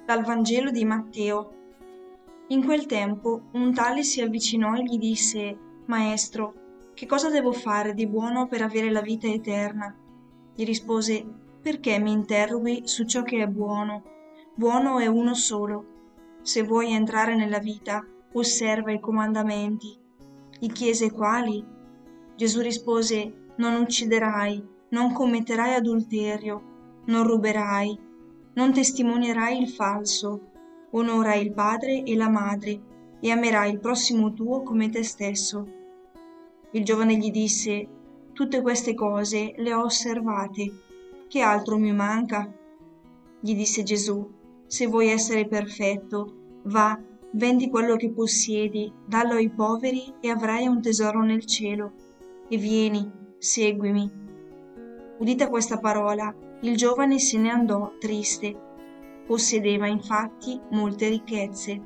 Dal Vangelo di Matteo. In quel tempo un tale si avvicinò e gli disse: Maestro, che cosa devo fare di buono per avere la vita eterna? Gli rispose: Perché mi interroghi su ciò che è buono? Buono è uno solo. Se vuoi entrare nella vita, osserva i comandamenti. Gli chiese quali? Gesù rispose: Non ucciderai, non commetterai adulterio, non ruberai, non testimonierai il falso, onorai il padre e la madre e amerai il prossimo tuo come te stesso. Il giovane gli disse: Tutte queste cose le ho osservate, che altro mi manca? Gli disse Gesù: Se vuoi essere perfetto, va, vendi quello che possiedi, dallo ai poveri e avrai un tesoro nel cielo. E vieni, seguimi. Udita questa parola, il giovane se ne andò triste. Possedeva infatti molte ricchezze.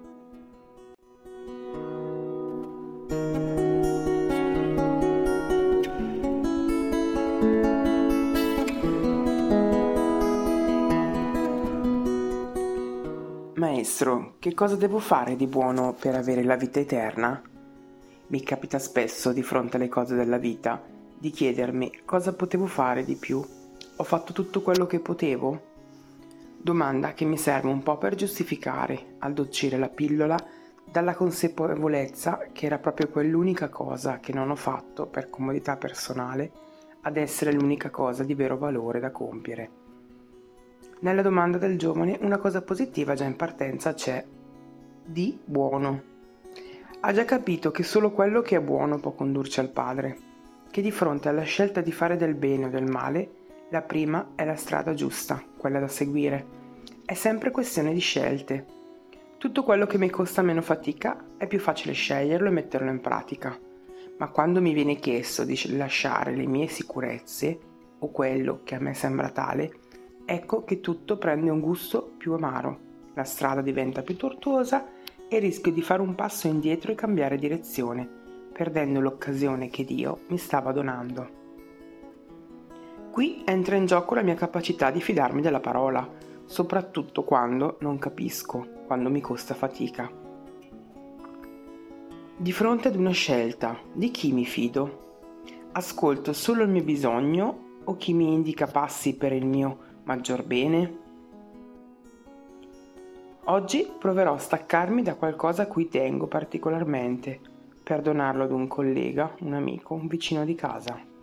Maestro, che cosa devo fare di buono per avere la vita eterna? Mi capita spesso, di fronte alle cose della vita, di chiedermi cosa potevo fare di più. Ho fatto tutto quello che potevo? Domanda che mi serve un po' per giustificare, addolcire la pillola, dalla consapevolezza che era proprio quell'unica cosa che non ho fatto per comodità personale ad essere l'unica cosa di vero valore da compiere. Nella domanda del giovane una cosa positiva già in partenza c'è: di buono. Ha già capito che solo quello che è buono può condurci al Padre, che di fronte alla scelta di fare del bene o del male, la prima è la strada giusta, quella da seguire. È sempre questione di scelte. Tutto quello che mi costa meno fatica è più facile sceglierlo e metterlo in pratica. Ma quando mi viene chiesto di lasciare le mie sicurezze, o quello che a me sembra tale, ecco che tutto prende un gusto più amaro. La strada diventa più tortuosa e rischio di fare un passo indietro e cambiare direzione, perdendo l'occasione che Dio mi stava donando. Qui entra in gioco la mia capacità di fidarmi della parola, soprattutto quando non capisco, quando mi costa fatica. Di fronte ad una scelta, di chi mi fido? Ascolto solo il mio bisogno o chi mi indica passi per il mio maggior bene? Oggi proverò a staccarmi da qualcosa a cui tengo particolarmente, per donarlo ad un collega, un amico, un vicino di casa.